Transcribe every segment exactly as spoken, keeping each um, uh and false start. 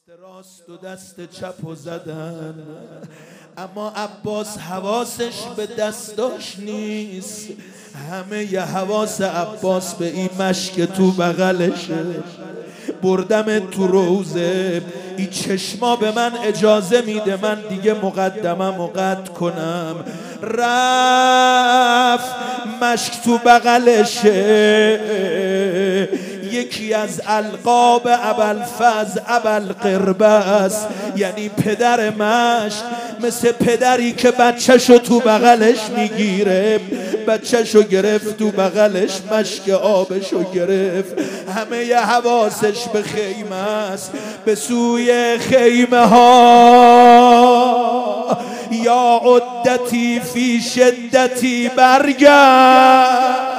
راست و دست چپو زدن، اما عباس حواسش به دستاش نیست. همه ی حواس عباس به این مشک تو بغلشه. بردم تو روزه، این چشما به من اجازه میده من دیگه مقدمم و قطع کنم. رفت مشک تو بغلشه، یکی از القاب ابوالفضل ابوالقربه است، یعنی پدر مشک. مثل پدری که بچه‌شو تو بغلش میگیره، بچه‌شو گرفت تو بغلش، مشک آبشو گرفت. همه ی حواسش به خیمه است، به سوی خیمه ها. یا عدتی فی شدتی برگرد،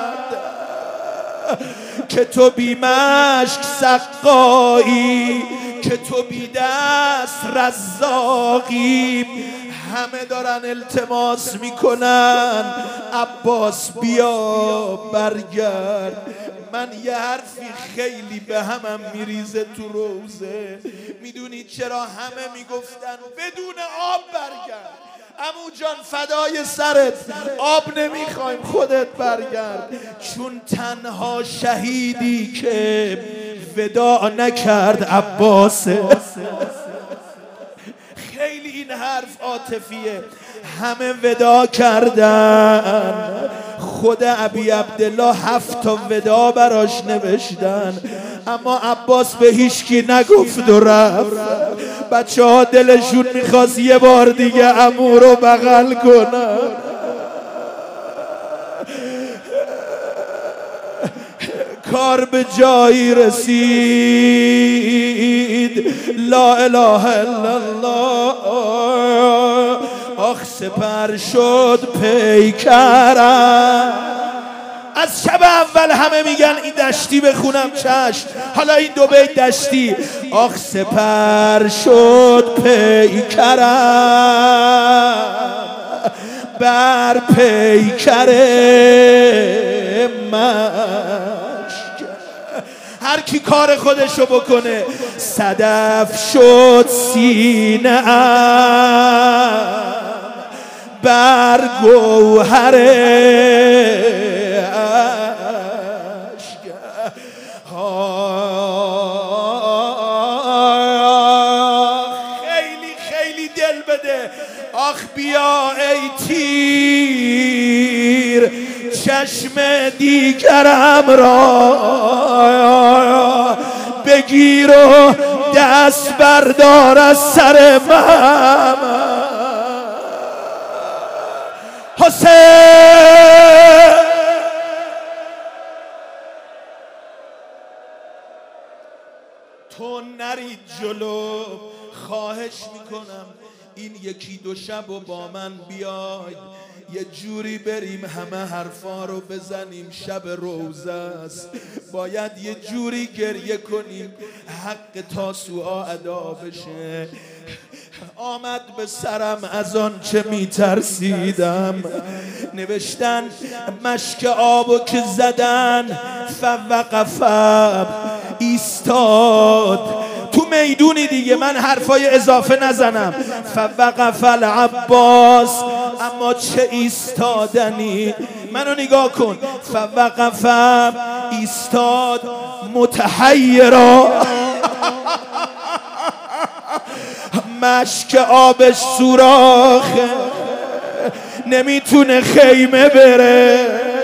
که تو بی مشک سقایی، که تو بی دست رزاقی. همه دارن التماس میکنن عباس بیا برگرد. من یه حرفی خیلی به همم میریزه تو روزه. میدونی چرا همه میگفتن بدون آب برگرد؟ عمو جان فدای سرت، آب نمیخوایم خودت برگرد. چون تنها شهیدی که وداع نکرد عباسه. خیلی این حرف عاطفیه. همه وداع کردن، خود ابی عبدالله هفت تا وداع براش نوشتن، اما عباس به هیچکی نگفت و رفت. بچه ها دلشون میخواست یه بار دیگه عمو رو بغل کنن. کار به جایی رسید، لا اله الا الله. آخ سپر شد پیکرم. از شب اول همه میگن این دشتی بخونم، چشم. حالا این دو بیت دشتی. آخ سپر شد پیکرم بر پیکر مشک. هر کی کار خودشو بکنه. صدف شد سینه ام بر گوهر اشک. خیلی خیلی دل بده. آخ بیا ای تیر چشم دیگرم را بگیر و دست بردار از سر من. حسین تو نرید جلو، خواهش میکنم این یکی دو شب و با من بیاید، یه جوری بریم همه حرفا رو بزنیم. شب روزه است، باید یه جوری گریه کنیم حق تاسوعا ادا بشه. آمد به سرم از آن چه میترسیدم. نوشتن مشک آبو که زدن، فوقف ایستاد تو میدونی دیگه. من حرفای اضافه نزنم. فوقف العباس، اما چه ایستادنی. منو نگاه کن. فوقف ایستاد متحیرا، مشک آبش سوراخه، نمیتونه خیمه بره،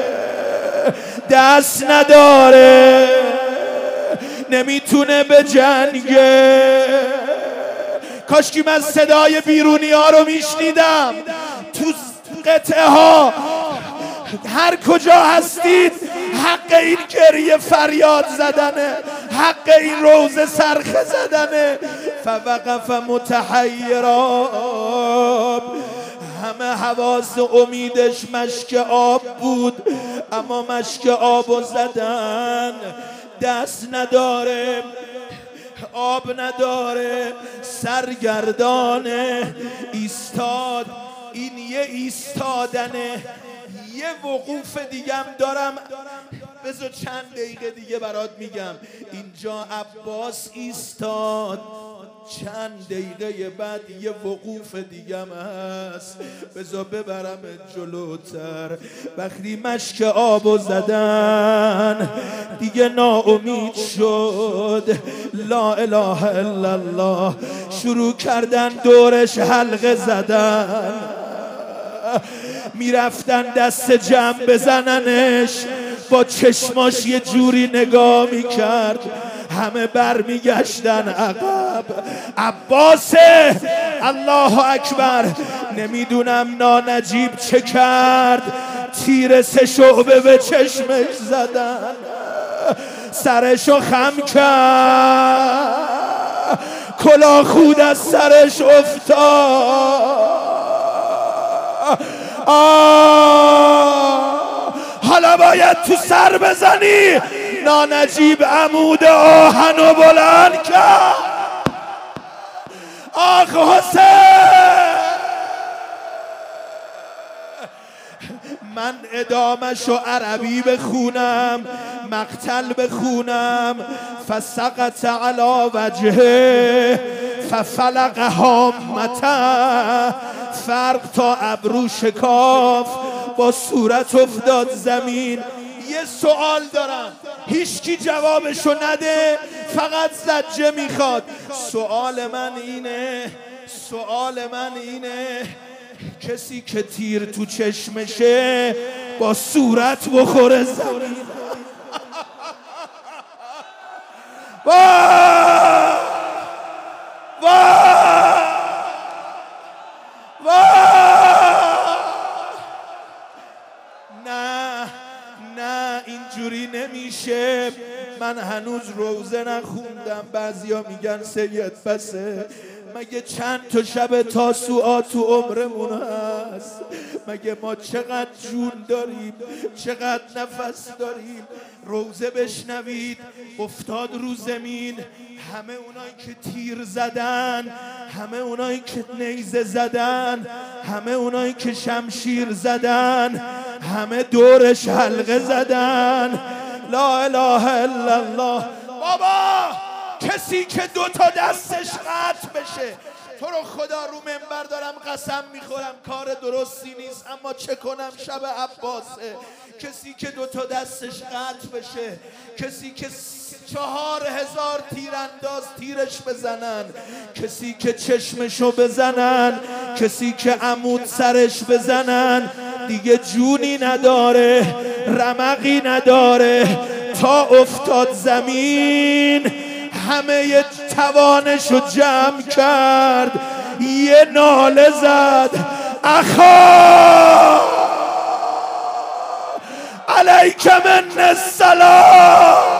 دست نداره، نمیتونه به جنگه. کاشکی من صدای بیرونی ها رو میشنیدم تو قطعه ها. هر کجا هستید حق این گریه فریاد زدنه، حق این روزه صرخه زدنه. فوقف متحیرا، همه حواس امیدش مشک آب بود، اما مشک آبو زدن. دست نداره، آب نداره، سرگردانه. ایستاد. این یه ایستادنه. یه وقوف دیگم دارم، بذار چند دقیقه دیگه برات میگم. اینجا عباس ایستاد. چند دقیقه بعد یه وقوف دیگم هست، بذار ببرم جلوتر. وقتی مشک آبو زدن دیگه ناامید شد، لا اله الا الله، شروع کردن دورش حلقه زدن، میرفتن دست جمع بزننش، با چشماش یه جوری نگاه میکرد، همه بر میگشتن عقب. عباسه، الله اکبر. نمیدونم نانجیب چه کرد، تیر سه شعبه به چشمش زدن، سرشو خم کرد، کلاه خود از سرش افتاد. آه حالا باید تو سر بزنی. نانجیب عمود آهنو بلند کرد. آخ حسین، من ادامشو عربی بخونم، مقتل بخونم. فسقط علی وجهه ففلق هامته، فرق تا ابرو شکاف، با صورت افتاد زمین. یه سوال دارم، هیچکی جوابشو نده، فقط زجه میخواد. سوال من اینه، سوال من اینه، کسی که تیر تو چشمشه با صورت بخوره زمین. واه واه واه. نه نه اینجوری نمیشه. من هنوز روزه نخوندم. بعضیا میگن سید بسه، مگه چند تا شب تاسوعا تو عمرمون هست؟ مگه ما چقدر جون داریم، چقدر نفس داریم؟ روزه بشنوید، افتاد رو زمین. همه اونایی که تیر زدن، همه اونایی که نیزه زدن، همه اونایی که شمشیر زدن، همه دورش حلقه زدن. لا اله الا الله. بابا کسی که دو تا دستش قطع بشه، تو رو خدا رو منبر دارم قسم میخورم کار درستی نیست، اما چه کنم شب عباسه. کسی که دو تا دستش قطع بشه، کسی که چهار هزار تیرانداز تیرش بزنن، کسی که چشمشو بزنن، کسی که عمود سرش بزنن، دیگه جونی نداره، رمقی نداره. تا افتاد زمین همه توانشو جمع کرد، یه ناله زد، اخا علیک من السلام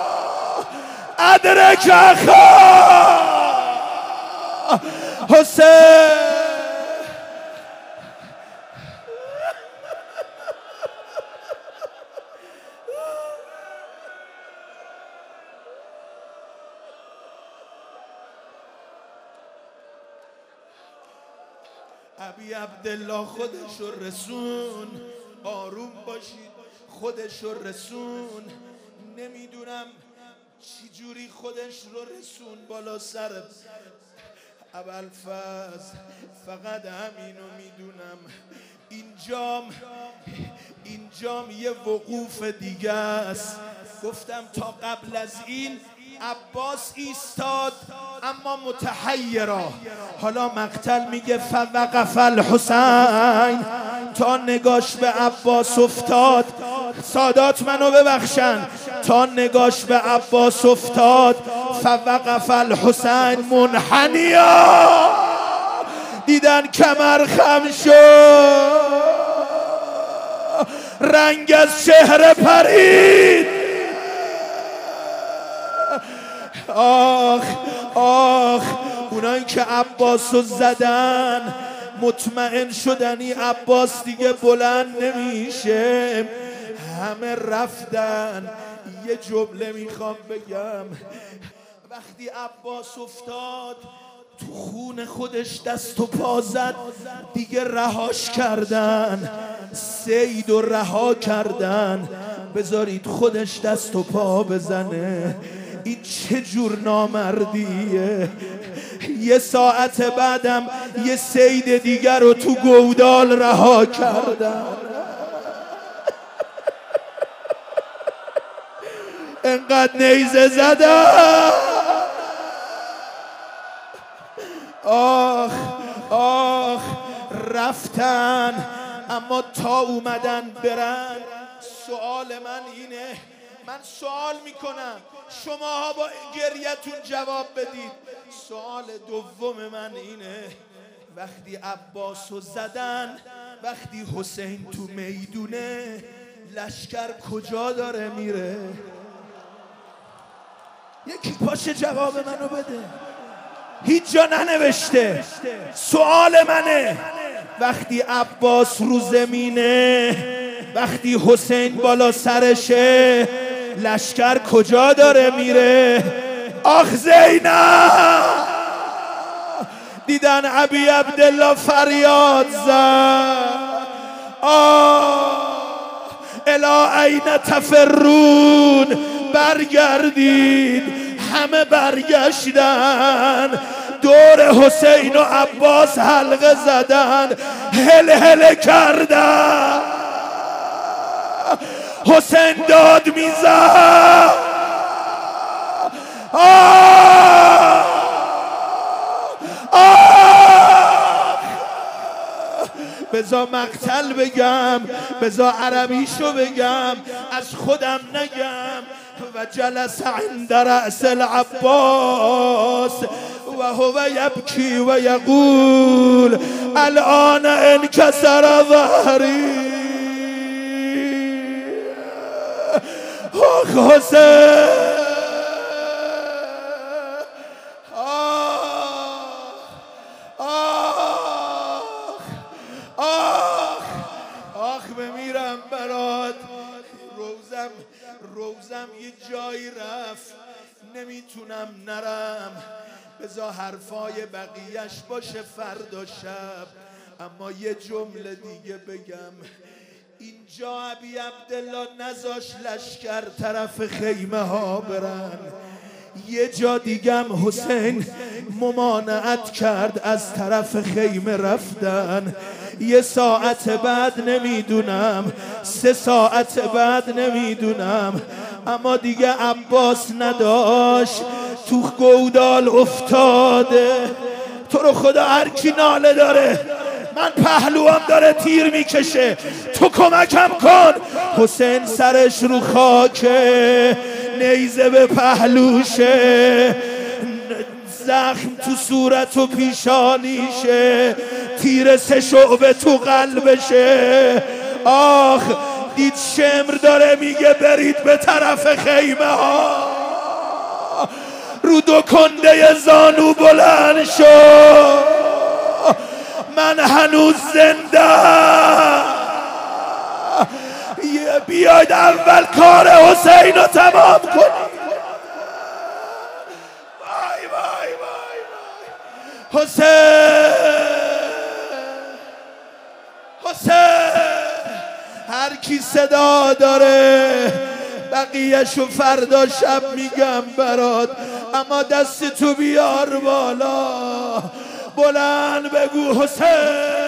ادرک اخا حسین. ابی عبدالله خودشو رسون، آروم باشید، خودشو رسون. نمیدونم چی جوری خودش رو رسون بالا سر ابوالفضل، فقط همینو میدونم. اینجام اینجام یه وقوف دیگه است. گفتم تا قبل از این عباس ایستاد اما متحیرا. حالا مقتل میگه فوقف الحسین، تا نگاش به عباس افتاد. سادات منو ببخشن، تا نگاش به عباس افتاد. فوقف الحسین منحنیا، دیدن کمر خم شد، رنگ از چهره پرید. آخ آخ، اونایی که عباسو زدن مطمئن شدنی عباس دیگه بلند نمیشه، همه رفتن. یه جمله میخوام بگم، وقتی عباس افتاد تو خون خودش دست و پا زد، دیگه رهاش کردن، سید و رها کردن. بذارید خودش دست و پا بزنه. این چه جور نامردیه. یه ساعت بعدم یه سید دیگر رو تو گودال رها کردن. انقدر نیزه زدن. آخ آخ رفتن، اما تا اومدن برن. سوال من اینه، من سوال میکنم شماها با گریتون جواب بدید. سوال دوم من اینه، وقتی عباسو زدن، وقتی حسین تو میدونه، لشکر کجا داره میره؟ یکی پاشه جواب منو بده. هیچ جا ننوشته. سوال منه، وقتی عباس رو زمینه، وقتی حسین بالا سرشه، لشکر کجا داره میره؟ آخ زینب دیدن ابی عبدالله فریاد زد. آه الی این تفرون، برگردید. همه برگشتن، دور حسین و عباس حلقه زدن، هل هل کردن. حسین داد میزد. آه آه بذار مقتل بگم، بذار عربیشو بگم، از خودم نگم. و جلس عند رأس العباس و هو یبکی و یقول الان انکسر ظهری. آخ حسین، آخ آخ آخ آخ بمیرم برات. روزم روزم یه جایی رفت، نمیتونم نرم. بذار حرفای بقیهش باشه فردا شب، اما یه جمله دیگه بگم. اینجا ابی عبدالله نذاش لشکر طرف خیمه ها برن. یه جا دیگم حسین ممانعت کرد، از طرف خیمه رفتن. یه ساعت بعد نمیدونم، سه ساعت بعد نمیدونم، اما دیگه عباس نداشت، تو گودال افتاده. تو رو خدا هر کی ناله داره، من پهلوام داره تیر میکشه، تو کمکم کن. حسین سرش رو خاکه، نیزه به پهلوشه، زخم تو صورت و پیشانیشه، تیر سه شعبه تو قلبشه. آخ دید شمر داره میگه برید به طرف خیمه ها. رو دو کنده زانو بلند شد، من هنوز زنده. بیاید اول کار حسین رو تمام کنید. وای وای وای وای حسین، حسین. هر کی صدا داره بقیهشو فردا شب میگم برات، اما دست تو بیار بالا، بلند بگو حسین.